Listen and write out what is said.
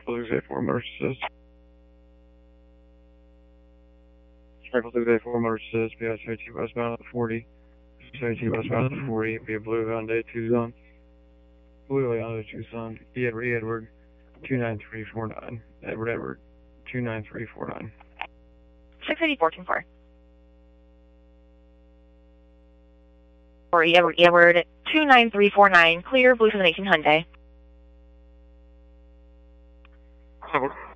Echo 684 motor assist. Echo 684 motor assist, be 72 westbound at the 40. 72 westbound at the 40, be a blue Hyundai Tucson. Blue Hyundai Tucson, Edward 29349. Edward 29349. 68424. Or Edward 29349, clear, Blue 718 Hyundai. Over.